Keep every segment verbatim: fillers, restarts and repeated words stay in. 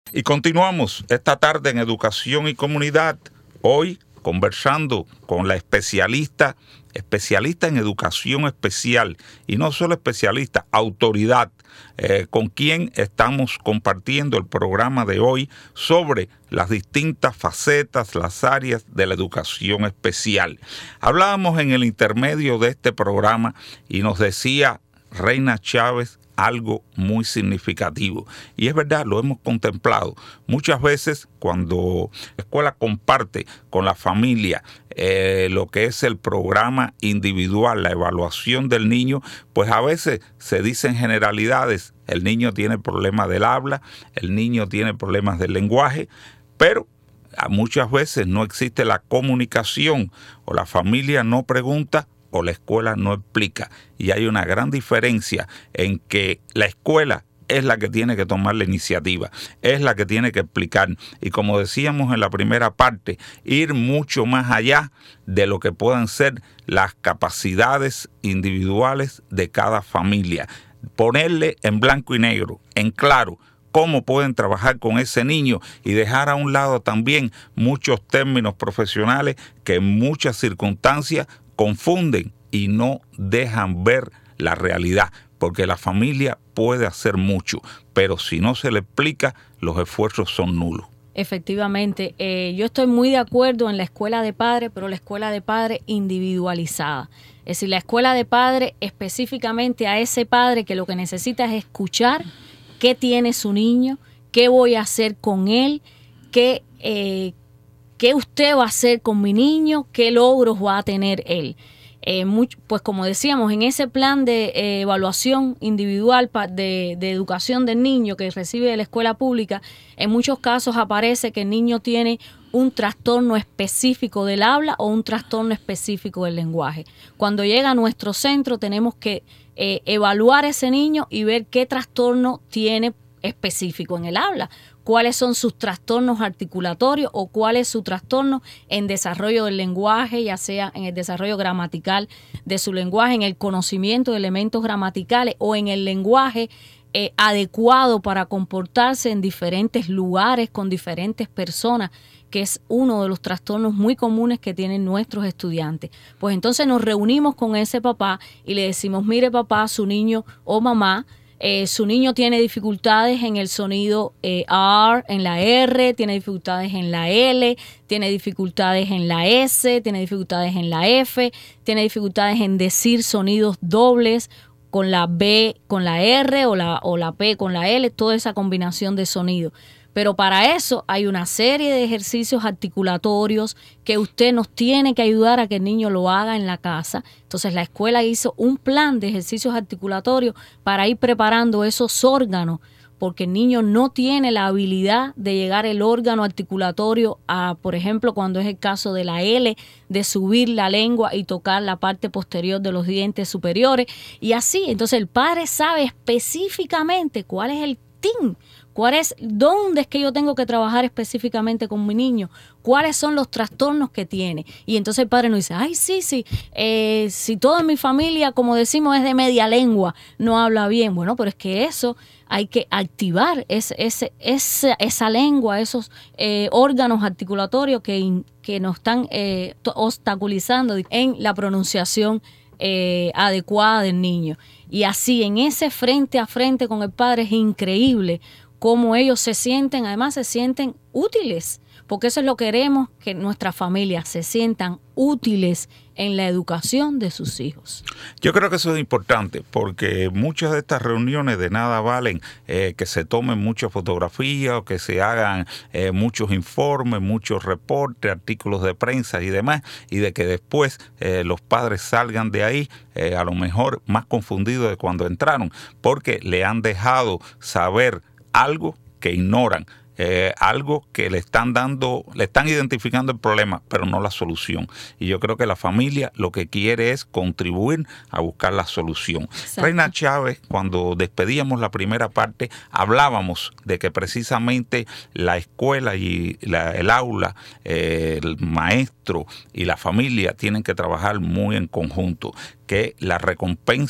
Y continuamos esta tarde en Educación y Comunidad, hoy conversando con la especialista, especialista en educación especial, y no solo especialista, autoridad, eh, con quien estamos compartiendo el programa de hoy sobre las distintas facetas, las áreas de la educación especial. Hablábamos en el intermedio de este programa y nos decía Reina Chávez algo muy significativo. Y es verdad, lo hemos contemplado. Muchas veces cuando la escuela comparte con la familia eh, lo que es el programa individual, la evaluación del niño, pues a veces se dicen generalidades. El niño tiene problemas del habla, el niño tiene problemas del lenguaje, pero muchas veces no existe la comunicación o la familia no pregunta o la escuela no explica. Y hay una gran diferencia en que la escuela es la que tiene que tomar la iniciativa, es la que tiene que explicar. Y como decíamos en la primera parte, ir mucho más allá de lo que puedan ser las capacidades individuales de cada familia. Ponerle en blanco y negro, en claro, cómo pueden trabajar con ese niño y dejar a un lado también muchos términos profesionales que en muchas circunstancias confunden y no dejan ver la realidad, porque la familia puede hacer mucho, pero si no se le explica, los esfuerzos son nulos. Efectivamente, eh, yo estoy muy de acuerdo en la escuela de padres, pero la escuela de padres individualizada. Es decir, la escuela de padres específicamente a ese padre que lo que necesita es escuchar qué tiene su niño, qué voy a hacer con él, qué eh, ¿Qué usted va a hacer con mi niño? ¿Qué logros va a tener él? Eh, mucho, pues como decíamos, en ese plan de eh, evaluación individual pa, de, de educación del niño que recibe de la escuela pública, en muchos casos aparece que el niño tiene un trastorno específico del habla o un trastorno específico del lenguaje. Cuando llega a nuestro centro tenemos que eh, evaluar a ese niño y ver qué trastorno tiene específico en el habla, cuáles son sus trastornos articulatorios o cuál es su trastorno en desarrollo del lenguaje, ya sea en el desarrollo gramatical de su lenguaje, en el conocimiento de elementos gramaticales o en el lenguaje eh, adecuado para comportarse en diferentes lugares con diferentes personas, que es uno de los trastornos muy comunes que tienen nuestros estudiantes. Pues entonces nos reunimos con ese papá y le decimos, mire papá, su niño o mamá, Eh, su niño tiene dificultades en el sonido eh, R, en la R, tiene dificultades en la L, tiene dificultades en la S, tiene dificultades en la F, tiene dificultades en decir sonidos dobles con la B, con la R o la, o la P con la L, toda esa combinación de sonidos. Pero para eso hay una serie de ejercicios articulatorios que usted nos tiene que ayudar a que el niño lo haga en la casa. Entonces la escuela hizo un plan de ejercicios articulatorios para ir preparando esos órganos, porque el niño no tiene la habilidad de llegar el órgano articulatorio a, por ejemplo, cuando es el caso de la L, de subir la lengua y tocar la parte posterior de los dientes superiores. Y así, entonces el padre sabe específicamente cuál es el T I N, ¿cuál es, dónde es que yo tengo que trabajar específicamente con mi niño? ¿Cuáles son los trastornos que tiene? Y entonces el padre nos dice, ay, sí, sí, eh, si toda mi familia, como decimos, es de media lengua, no habla bien. Bueno, pero es que eso hay que activar ese, ese, esa, esa lengua, esos eh, órganos articulatorios que, que nos están eh, obstaculizando en la pronunciación eh, adecuada del niño. Y así, en ese frente a frente con el padre, es increíble cómo ellos se sienten, además se sienten útiles, porque eso es lo que queremos, que nuestras familias se sientan útiles en la educación de sus hijos. Yo creo que eso es importante, porque muchas de estas reuniones de nada valen eh, que se tomen muchas fotografías o que se hagan eh, muchos informes, muchos reportes, artículos de prensa y demás, y de que después eh, los padres salgan de ahí eh, a lo mejor más confundidos de cuando entraron, porque le han dejado saber algo que ignoran. Eh, algo que le están dando, le están identificando el problema, pero no la solución. Y yo creo que la familia lo que quiere es contribuir a buscar la solución. Exacto. Reina Chávez, cuando despedíamos la primera parte, hablábamos de que precisamente la escuela y la, el aula, eh, el maestro y la familia tienen que trabajar muy en conjunto, que la recompensa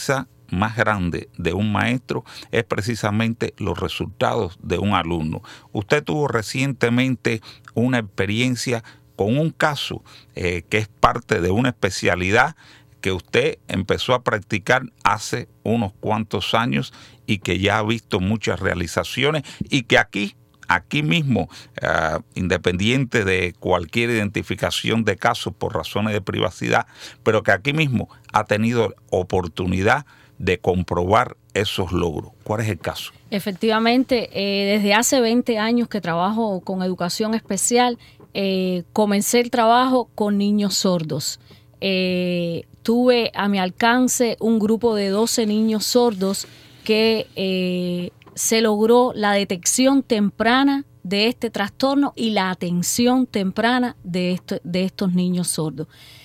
más grande de un maestro es precisamente los resultados de un alumno. Usted tuvo recientemente una experiencia con un caso eh, que es parte de una especialidad que usted empezó a practicar hace unos cuantos años y que ya ha visto muchas realizaciones y que aquí, aquí mismo, uh, independiente de cualquier identificación de casos por razones de privacidad, pero que aquí mismo ha tenido oportunidad de comprobar esos logros. ¿Cuál es el caso? Efectivamente, eh, desde hace veinte años que trabajo con educación especial, eh, comencé el trabajo con niños sordos. Eh, tuve a mi alcance un grupo de doce niños sordos que eh, se logró la detección temprana de este trastorno y la atención temprana de, esto, de estos niños sordos.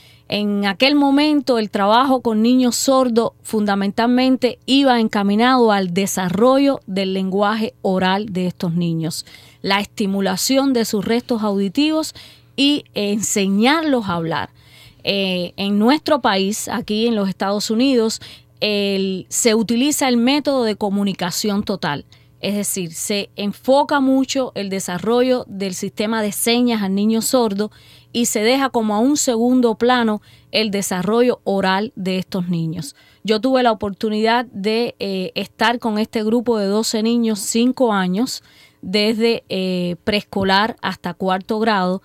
En aquel momento el trabajo con niños sordos fundamentalmente iba encaminado al desarrollo del lenguaje oral de estos niños, la estimulación de sus restos auditivos y enseñarlos a hablar. Eh, en nuestro país, aquí en los Estados Unidos, el, se utiliza el método de comunicación total. Es decir, se enfoca mucho el desarrollo del sistema de señas al niño sordo y se deja como a un segundo plano el desarrollo oral de estos niños. Yo tuve la oportunidad de eh, estar con este grupo de doce niños, cinco años, desde eh, preescolar hasta cuarto grado,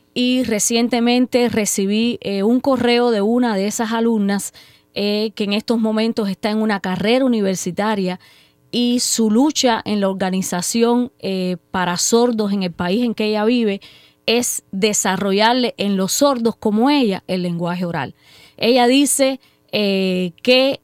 y recientemente recibí eh, un correo de una de esas alumnas eh, que en estos momentos está en una carrera universitaria y su lucha en la organización eh, para sordos en el país en que ella vive es desarrollarle en los sordos como ella el lenguaje oral. Ella dice eh, que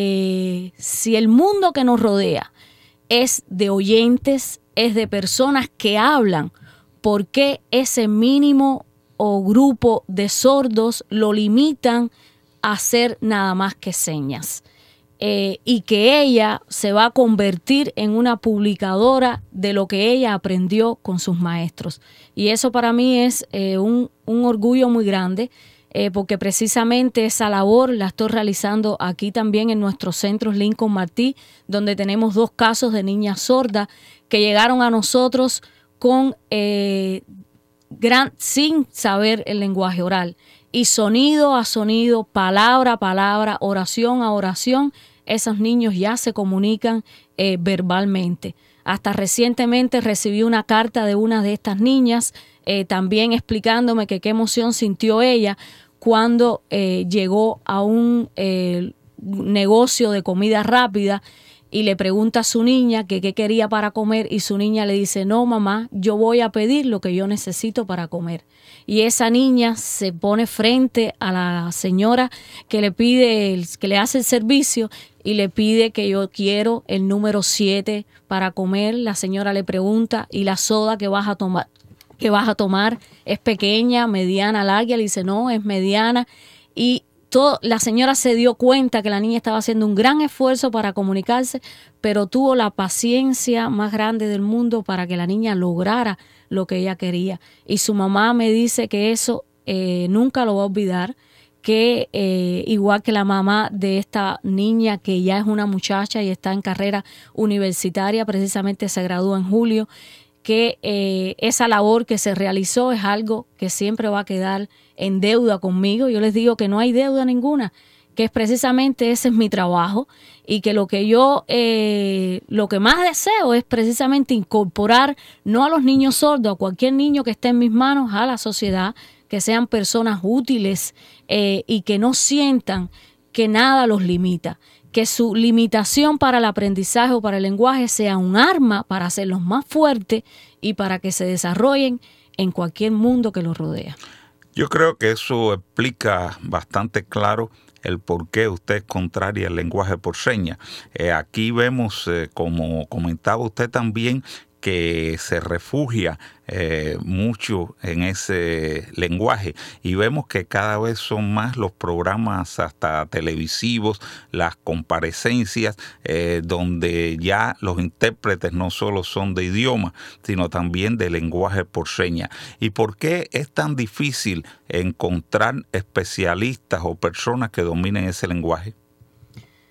eh, si el mundo que nos rodea es de oyentes, es de personas que hablan, ¿por qué ese mínimo o grupo de sordos lo limitan a hacer nada más que señas? Eh, y que ella se va a convertir en una publicadora de lo que ella aprendió con sus maestros. Y eso para mí es eh, un, un orgullo muy grande, eh, porque precisamente esa labor la estoy realizando aquí también en nuestros centros Lincoln Martí, donde tenemos dos casos de niñas sordas que llegaron a nosotros con eh, gran, sin saber el lenguaje oral. Y sonido a sonido, palabra a palabra, oración a oración, esos niños ya se comunican eh, verbalmente. Hasta recientemente recibí una carta de una de estas niñas eh, también explicándome que qué emoción sintió ella cuando eh, llegó a un eh, negocio de comida rápida y le pregunta a su niña que qué quería para comer y su niña le dice: no, mamá, yo voy a pedir lo que yo necesito para comer. Y esa niña se pone frente a la señora que le pide, el, que le hace el servicio y le pide que yo quiero el número siete para comer. La señora le pregunta: ¿y la soda que vas a tomar, que vas a tomar es pequeña, mediana, larga? Le dice: no, es mediana. Y Todo, la señora se dio cuenta que la niña estaba haciendo un gran esfuerzo para comunicarse, pero tuvo la paciencia más grande del mundo para que la niña lograra lo que ella quería. Y su mamá me dice que eso eh, nunca lo va a olvidar, que eh, igual que la mamá de esta niña, que ya es una muchacha y está en carrera universitaria, precisamente se gradúa en julio, que eh, esa labor que se realizó es algo que siempre va a quedar en deuda conmigo. Yo les digo que no hay deuda ninguna, que es precisamente ese es mi trabajo y que lo que yo, eh, lo que más deseo es precisamente incorporar no a los niños sordos, a cualquier niño que esté en mis manos, a la sociedad, que sean personas útiles eh, y que no sientan que nada los limita, que su limitación para el aprendizaje o para el lenguaje sea un arma para hacerlos más fuertes y para que se desarrollen en cualquier mundo que los rodea. Yo creo que eso explica bastante claro el por qué usted es contraria al lenguaje por señas. Eh, aquí vemos, eh, como comentaba usted también, que se refugia eh, mucho en ese lenguaje y vemos que cada vez son más los programas hasta televisivos, las comparecencias eh, donde ya los intérpretes no solo son de idioma, sino también de lenguaje por señas. ¿Y por qué es tan difícil encontrar especialistas o personas que dominen ese lenguaje?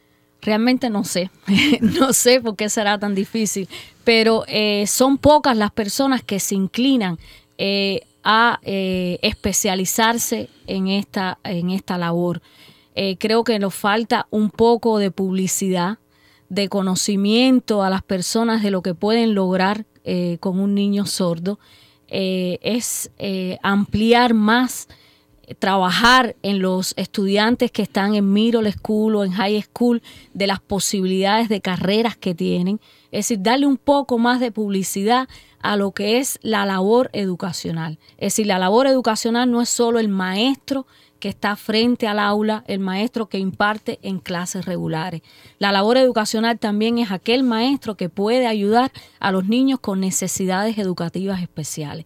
Realmente no sé, no sé por qué será tan difícil, pero eh, son pocas las personas que se inclinan eh, a eh, especializarse en esta, en esta labor. Eh, creo que nos falta un poco de publicidad, de conocimiento a las personas de lo que pueden lograr eh, con un niño sordo. Eh, es eh, ampliar más, trabajar en los estudiantes que están en middle school o en high school, de las posibilidades de carreras que tienen. Es decir, darle un poco más de publicidad a lo que es la labor educacional. Es decir, la labor educacional no es solo el maestro que está frente al aula, el maestro que imparte en clases regulares. La labor educacional también es aquel maestro que puede ayudar a los niños con necesidades educativas especiales.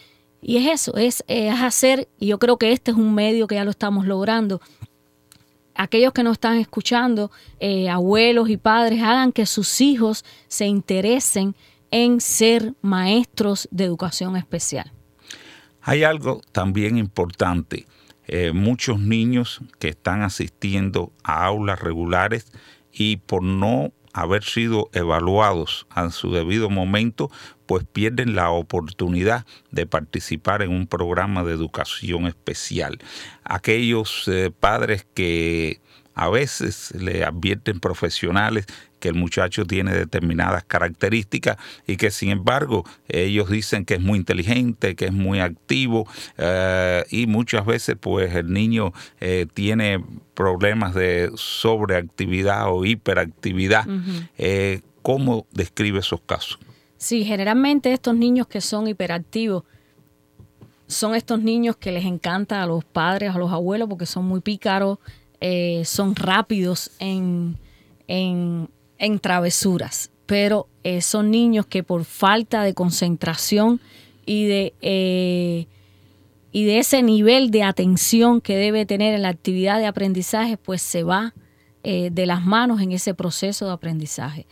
Y es eso, es, es hacer, y yo creo que este es un medio que ya lo estamos logrando. Aquellos que nos están escuchando, eh, abuelos y padres, hagan que sus hijos se interesen en ser maestros de educación especial. Hay algo también importante. Eh, muchos niños que están asistiendo a aulas regulares y por no haber sido evaluados en su debido momento, pues pierden la oportunidad de participar en un programa de educación especial. Aquellos eh, padres que a veces le advierten profesionales que el muchacho tiene determinadas características y que sin embargo ellos dicen que es muy inteligente, que es muy activo eh, y muchas veces pues el niño eh, tiene problemas de sobreactividad o hiperactividad. Uh-huh. Eh, ¿Cómo describe esos casos? Sí, generalmente estos niños que son hiperactivos son estos niños que les encanta a los padres, a los abuelos, porque son muy pícaros, eh, son rápidos en, en, en travesuras, pero eh, son niños que por falta de concentración y de, eh, y de ese nivel de atención que debe tener en la actividad de aprendizaje, pues se va eh, de las manos en ese proceso de aprendizaje.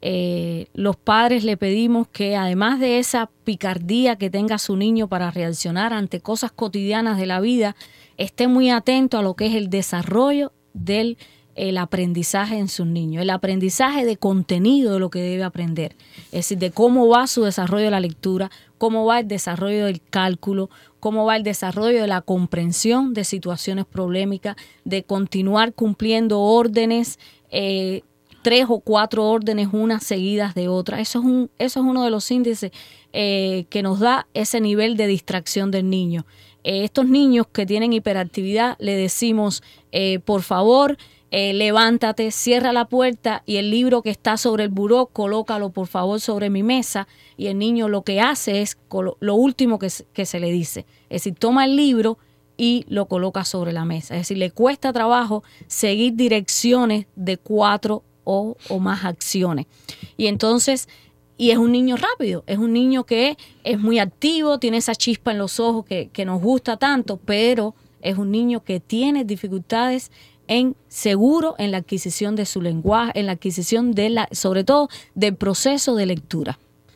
Eh, los padres le pedimos que además de esa picardía que tenga su niño para reaccionar ante cosas cotidianas de la vida, esté muy atento a lo que es el desarrollo del el aprendizaje en sus niños, el aprendizaje de contenido de lo que debe aprender, es decir, de cómo va su desarrollo de la lectura, cómo va el desarrollo del cálculo, cómo va el desarrollo de la comprensión de situaciones problemáticas, de continuar cumpliendo órdenes, eh, tres o cuatro órdenes unas seguidas de otras. Eso es un, eso es uno de los índices eh, que nos da ese nivel de distracción del niño. Eh, estos niños que tienen hiperactividad le decimos, eh, por favor, eh, levántate, cierra la puerta y el libro que está sobre el buró, colócalo por favor sobre mi mesa. Y el niño lo que hace es colo- lo último que, que se le dice. Es decir, toma el libro y lo coloca sobre la mesa. Es decir, le cuesta trabajo seguir direcciones de cuatro O, o más acciones. Y entonces, y es un niño rápido, es un niño que es muy activo, tiene esa chispa en los ojos que, que nos gusta tanto, pero es un niño que tiene dificultades en seguro en la adquisición de su lenguaje, en la adquisición de la, sobre todo del proceso de lectura.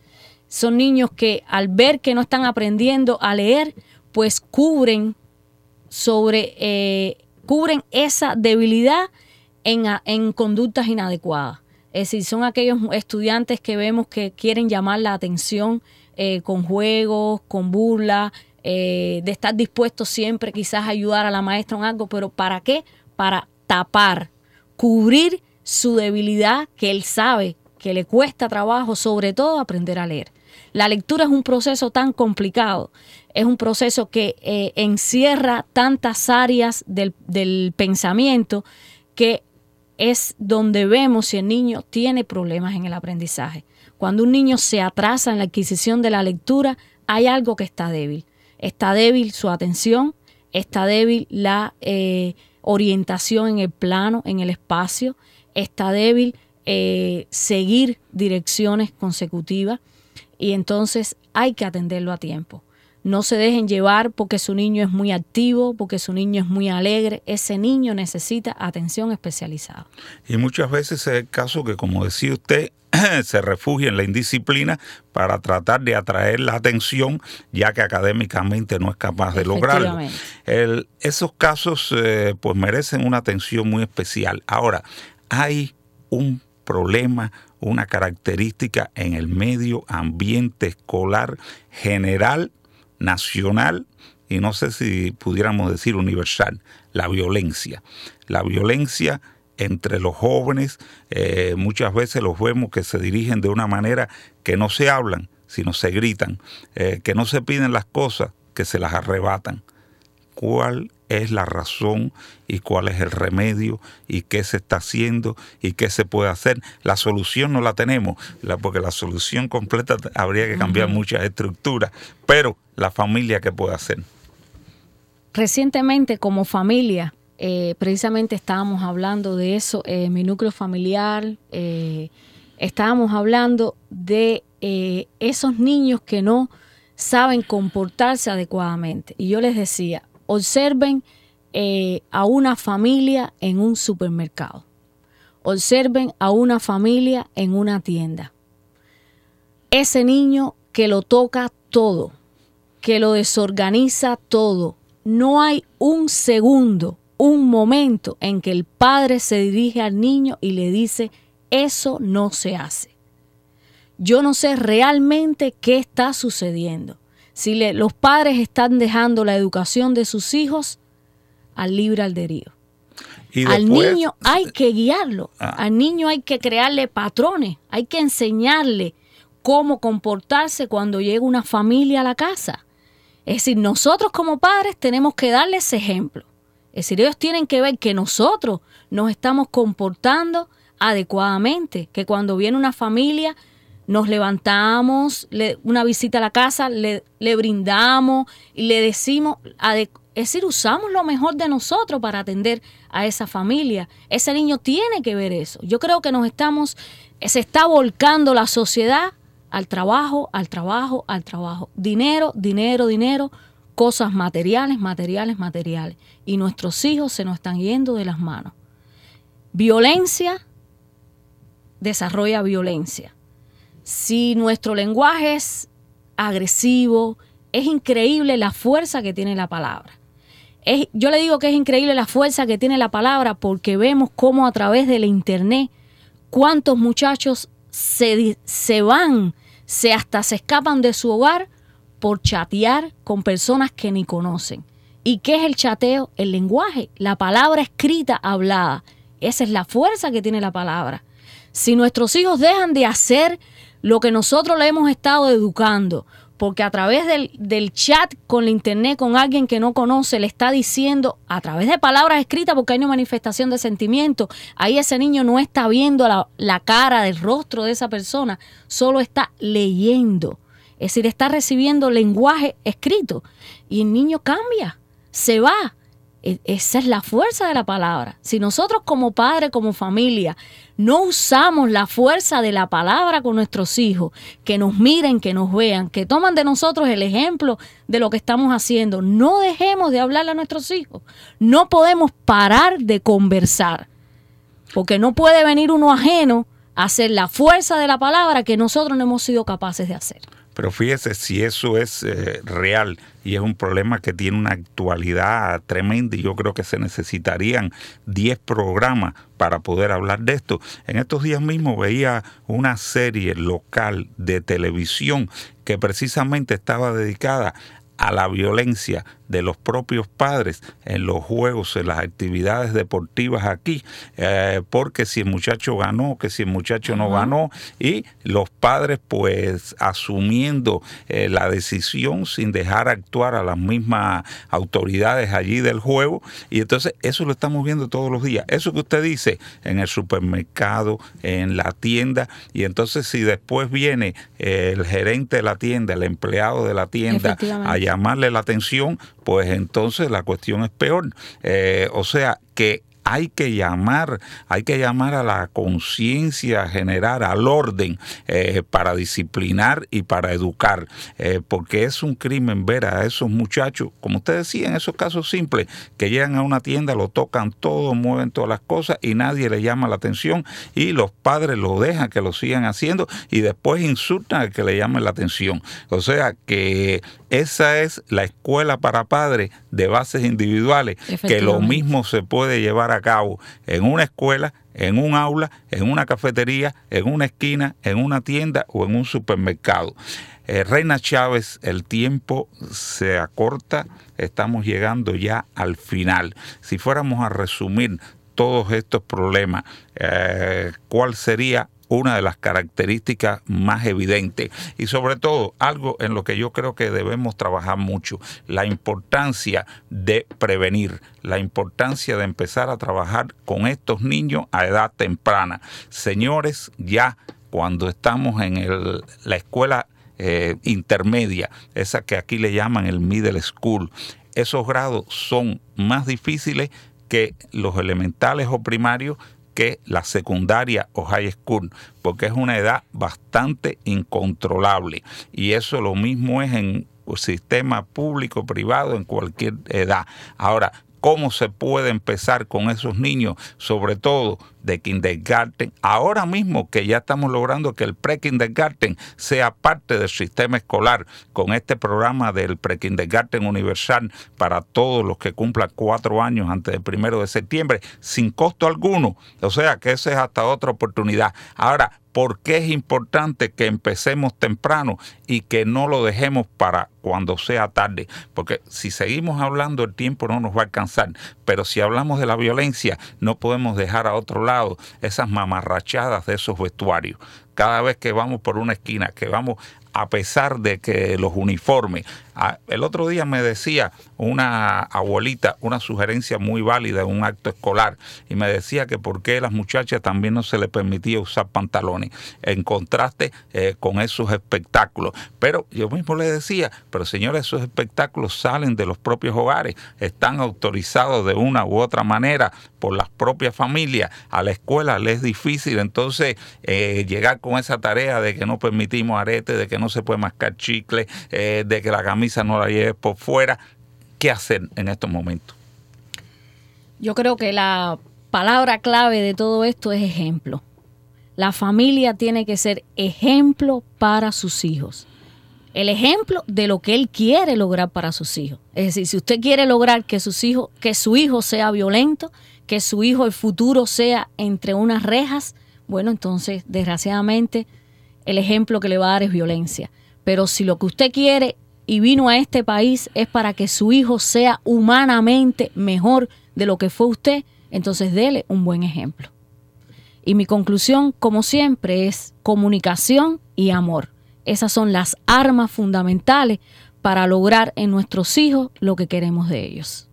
Son niños que al ver que no están aprendiendo a leer, pues cubren sobre, eh, cubren esa debilidad En, en conductas inadecuadas. Es decir, son aquellos estudiantes que vemos que quieren llamar la atención eh, con juegos, con burla, eh, de estar dispuestos siempre quizás a ayudar a la maestra en algo, pero ¿para qué? Para tapar, cubrir su debilidad que él sabe que le cuesta trabajo, sobre todo aprender a leer. La lectura es un proceso tan complicado, es un proceso que eh, encierra tantas áreas del, del pensamiento que es donde vemos si el niño tiene problemas en el aprendizaje. Cuando un niño se atrasa en la adquisición de la lectura, hay algo que está débil. Está débil su atención, está débil la eh, orientación en el plano, en el espacio, está débil eh, seguir direcciones consecutivas y entonces hay que atenderlo a tiempo. No se dejen llevar porque su niño es muy activo, porque su niño es muy alegre. Ese niño necesita atención especializada. Y muchas veces es el caso que, como decía usted, se refugia en la indisciplina para tratar de atraer la atención, ya que académicamente no es capaz de lograrlo. El, esos casos eh, pues merecen una atención muy especial. Ahora, hay un problema, una característica en el medio ambiente escolar general, nacional, y no sé si pudiéramos decir universal, la violencia. La violencia entre los jóvenes, eh, muchas veces los vemos que se dirigen de una manera que no se hablan, sino se gritan, eh, que no se piden las cosas, que se las arrebatan. ¿Cuál es la razón y cuál es el remedio y qué se está haciendo y qué se puede hacer? La solución no la tenemos, la, porque la solución completa habría que cambiar uh-huh. muchas estructuras, pero la familia, ¿qué puede hacer? Recientemente, como familia, eh, precisamente estábamos hablando de eso, eh, mi núcleo familiar, eh, estábamos hablando de eh, esos niños que no saben comportarse adecuadamente. Y yo les decía, observen eh, a una familia en un supermercado. Observen a una familia en una tienda. Ese niño que lo toca todo, que lo desorganiza todo. No hay un segundo, un momento en que el padre se dirige al niño y le dice, eso no se hace. Yo no sé realmente qué está sucediendo. Si le, los padres están dejando la educación de sus hijos al libre albedrío. Y después, al niño hay que guiarlo, ah. al niño hay que crearle patrones, hay que enseñarle cómo comportarse cuando llega una familia a la casa. Es decir, nosotros como padres tenemos que darles ejemplo. Es decir, ellos tienen que ver que nosotros nos estamos comportando adecuadamente, que cuando viene una familia nos levantamos, le, una visita a la casa, le, le brindamos y le decimos, es decir, usamos lo mejor de nosotros para atender a esa familia. Ese niño tiene que ver eso. Yo creo que nos estamos, se está volcando la sociedad al trabajo, al trabajo, al trabajo. Dinero, dinero, dinero, cosas materiales, materiales, materiales. Y nuestros hijos se nos están yendo de las manos. Violencia desarrolla violencia. Si nuestro lenguaje es agresivo, es increíble la fuerza que tiene la palabra. Es, yo le digo que es increíble la fuerza que tiene la palabra porque vemos cómo a través del internet cuántos muchachos se, se van, se hasta se escapan de su hogar por chatear con personas que ni conocen. ¿Y qué es el chateo? El lenguaje, la palabra escrita, hablada. Esa es la fuerza que tiene la palabra. Si nuestros hijos dejan de hacer lo que nosotros le hemos estado educando, porque a través del, del chat con la internet, con alguien que no conoce, le está diciendo a través de palabras escritas, porque hay una manifestación de sentimiento, ahí ese niño no está viendo la, la cara, el rostro de esa persona, solo está leyendo. Es decir, está recibiendo lenguaje escrito y el niño cambia, se va. Esa es la fuerza de la palabra. Si nosotros como padres, como familia, no usamos la fuerza de la palabra con nuestros hijos, que nos miren, que nos vean, que toman de nosotros el ejemplo de lo que estamos haciendo, no dejemos de hablarle a nuestros hijos. No podemos parar de conversar, porque no puede venir uno ajeno a hacer la fuerza de la palabra que nosotros no hemos sido capaces de hacer. Pero fíjese, si eso es eh, real y es un problema que tiene una actualidad tremenda, y yo creo que se necesitarían diez programas para poder hablar de esto. En estos días mismos veía una serie local de televisión que precisamente estaba dedicada a la violencia de los propios padres en los juegos, en las actividades deportivas aquí, eh, porque si el muchacho ganó, que si el muchacho uh-huh. no ganó, y los padres pues asumiendo eh, la decisión sin dejar actuar a las mismas autoridades allí del juego, y entonces eso lo estamos viendo todos los días. Eso que usted dice en el supermercado, en la tienda, y entonces si después viene eh, el gerente de la tienda, el empleado de la tienda a llamarle la atención, pues entonces la cuestión es peor. Eh, o sea, que hay que llamar, hay que llamar a la conciencia general, al orden, eh, para disciplinar y para educar, eh, porque es un crimen ver a esos muchachos, como usted decía, en esos casos simples, que llegan a una tienda, lo tocan todo, mueven todas las cosas y nadie le llama la atención, y los padres lo dejan que lo sigan haciendo y después insultan al que le llamen la atención. O sea que esa es la escuela para padres de bases individuales, que lo mismo se puede llevar a cabo en una escuela, en un aula, en una cafetería, en una esquina, en una tienda o en un supermercado. Eh, Reina Chávez, el tiempo se acorta, estamos llegando ya al final. Si fuéramos a resumir todos estos problemas, eh, ¿cuál sería una de las características más evidentes? Y sobre todo, algo en lo que yo creo que debemos trabajar mucho, la importancia de prevenir, la importancia de empezar a trabajar con estos niños a edad temprana. Señores, ya cuando estamos en el, la escuela Eh, intermedia, esa que aquí le llaman el middle school, esos grados son más difíciles que los elementales o primarios, que la secundaria o high school, porque es una edad bastante incontrolable, y eso lo mismo es en el sistema público, privado, en cualquier edad. Ahora, ¿cómo se puede empezar con esos niños, sobre todo de kindergarten? Ahora mismo que ya estamos logrando que el pre-kindergarten sea parte del sistema escolar, con este programa del pre-kindergarten universal para todos los que cumplan cuatro años antes del primero de septiembre, sin costo alguno. O sea que esa es hasta otra oportunidad. Ahora, ¿por qué es importante que empecemos temprano y que no lo dejemos para cuando sea tarde? Porque si seguimos hablando, el tiempo no nos va a alcanzar. Pero si hablamos de la violencia, no podemos dejar a otro lado esas mamarrachadas de esos vestuarios. Cada vez que vamos por una esquina, que vamos, a pesar de que los uniformes. El otro día me decía una abuelita una sugerencia muy válida en un acto escolar, y me decía que por qué a las muchachas también no se les permitía usar pantalones, en contraste eh, con esos espectáculos. Pero yo mismo le decía, pero señores, esos espectáculos salen de los propios hogares, están autorizados de una u otra manera por las propias familias. A la escuela les es difícil entonces eh, llegar con esa tarea de que no permitimos aretes, de que no se puede mascar chicle, eh, de que la camisa no la lleves por fuera. ¿Qué hacer en estos momentos? Yo creo que la palabra clave de todo esto es ejemplo. La familia tiene que ser ejemplo para sus hijos. El ejemplo de lo que él quiere lograr para sus hijos. Es decir, si usted quiere lograr que sus hijos, que su hijo sea violento, que su hijo el futuro sea entre unas rejas, bueno, entonces desgraciadamente el ejemplo que le va a dar es violencia. Pero si lo que usted quiere y vino a este país es para que su hijo sea humanamente mejor de lo que fue usted, entonces dele un buen ejemplo. Y mi conclusión, como siempre, es comunicación y amor. Esas son las armas fundamentales para lograr en nuestros hijos lo que queremos de ellos.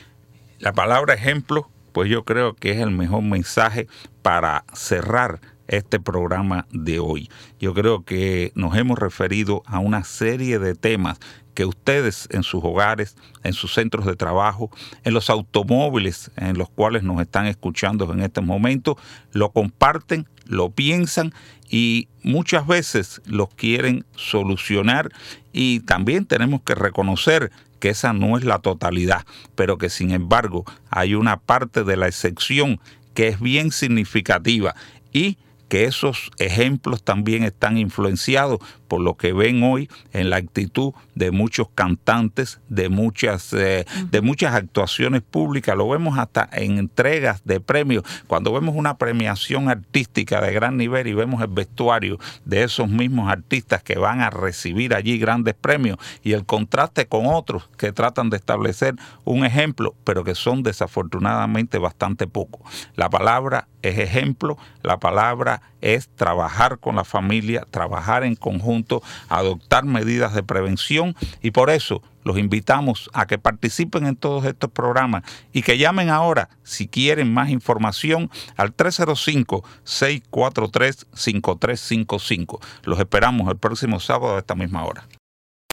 La palabra ejemplo, pues yo creo que es el mejor mensaje para cerrar este programa de hoy. Yo creo que nos hemos referido a una serie de temas que ustedes en sus hogares, en sus centros de trabajo, en los automóviles en los cuales nos están escuchando en este momento, lo comparten, lo piensan y muchas veces los quieren solucionar, y también tenemos que reconocer que esa no es la totalidad, pero que sin embargo hay una parte de la excepción que es bien significativa, y que esos ejemplos también están influenciados por lo que ven hoy en la actitud de muchos cantantes, de muchas, eh, de muchas actuaciones públicas. Lo vemos hasta en entregas de premios, cuando vemos una premiación artística de gran nivel y vemos el vestuario de esos mismos artistas que van a recibir allí grandes premios, y el contraste con otros que tratan de establecer un ejemplo, pero que son desafortunadamente bastante pocos. La palabra es ejemplo, la palabra es trabajar con la familia, trabajar en conjunto, adoptar medidas de prevención, y por eso los invitamos a que participen en todos estos programas y que llamen ahora si quieren más información al tres cero cinco, seis cuatro tres, cinco tres cinco cinco. Los esperamos el próximo sábado a esta misma hora.